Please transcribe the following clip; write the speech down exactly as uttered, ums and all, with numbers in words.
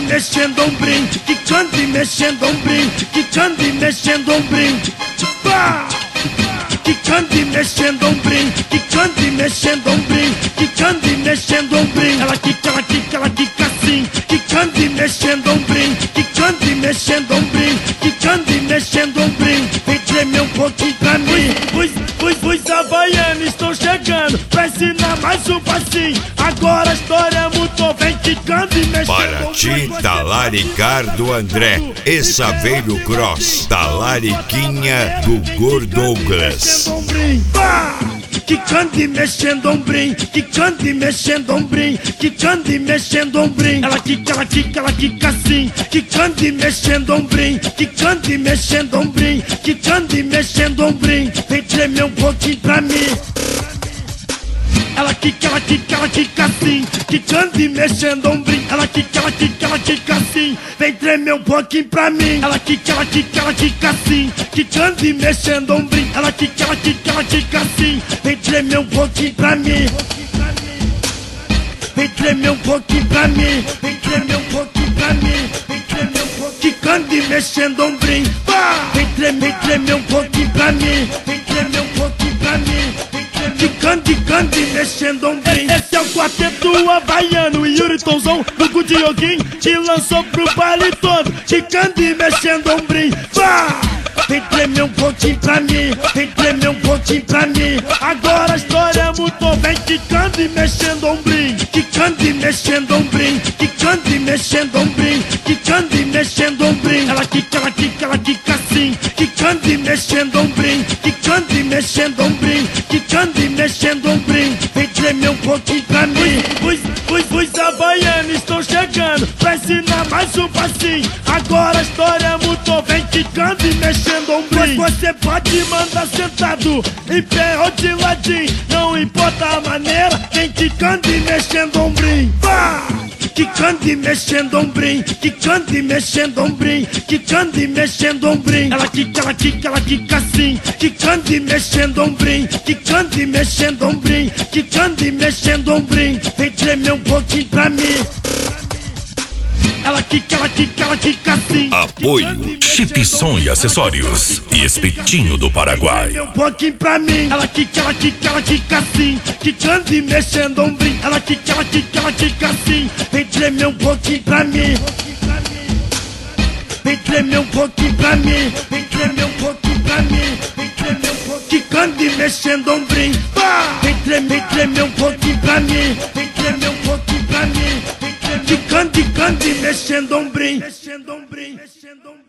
mexendo ombrim, quicando e mexendo ombrim, quicando e mexendo ombrim, pá! Quicando e mexendo ombrim, quicando e mexendo ombrim, quicando e mexendo ombrim. Ela quica, ela quica, ela quica assim, quicando e mexendo ombrim, quicando e mexendo ombrim, quicando e mexendo ombrim. Vem tremer um pouquinho pra mim. Os, os, os havaianos estão chegando pra ensinar mais um passinho. Agora a história mudou, vem quicando e mexendo ombrim. Paraty, Talaricardo André, essa veio cross, Talariquinha do Gordo Douglas. Quicando e mexendo ombrim, quicando e mexendo ombrim, quicando e mexendo ombrim. Ela quica, ela quica, ela quica assim, quicando e mexendo ombrim, quicando e mexendo ombrim, quicando e mexendo ombrim. Vem tremer um pouquinho pra mim. Ela quica, ela quica, ela quica assim, quicando e mexendo ombrim. Ela quica, ela quica, ela quica assim, vem tremer um pouquinho pra mim. Ela quica, ela quica, ela quica assim, quicando e mexendo ombrim. Ela quica, ela quica, ela quica assim, vem tremer um pouquinho pra mim. Vem tremer um pouquinho pra mim, vem tremer um pouquinho pra mim, vem tremer um pouquinho. Quicando e mexendo ombrim, vem tremer, vem tremer um pouquinho pra mim, vem tremer um pouquinho pra mim. Quicando, quicando e mexendo ombrim. Esse é o quarteto havaiano, Yuri Tonzão, do Good Yoguin, te lançou pro baile todo. Quicando e mexendo ombrim, vá! Vem tremer um pouquinho pra mim, vem tremer um pouquinho pra mim. Agora a história mudou, vem quicando e mexendo ombrim, quicando e mexendo ombrim, quicando e mexendo ombrim, quicando e mexendo ombrim. Ela quica, ela quica, ela quica assim, quicando e mexendo ombrim, quicando e mexendo ombrim, quicando e mexendo ombrim. Vem tremer um pouquinho pra mim. Os, os, os havaianos estão chegando pra ensinar mais um passinho. Agora a história mudou, vem quicando e mexendo ombrim. Você pode mandar sentado, em pé ou de ladinho, não importa a maneira, vem quicando e mexendo ombrim. Vá! Quicando e mexendo ombrim, quicando e mexendo ombrim, quicando e mexendo ombrim. Ela quica, ela quica, ela quica assim, quicando e mexendo ombrim, quicando e mexendo ombrim, quicando e mexendo ombrim. Vem tremer um pouquinho pra mim. Ela quica, ela quica, ela quica assim. Apoio Chip Som e Acessórios e Espetinho do Paraguai. Um pouquinho pra mim. Ela quica, ela quica, ela quica assim, quicando e mexendo ombrim. Ela quica, ela quica, ela quica assim, vem tremer um pouquinho pra mim. Vem tremer um pouquinho pra mim, vem tremer um pouquinho pra mim, vem tremer um pouquinho. Quicando e mexendo ombrim, vem tremer, vem tremer um pouquinho pra mim, vem tremer um pouquinho pra mim, vem tremer. Quicando, quicando e mexendo ombrim, mexendo ombrim, mexendo ombrim.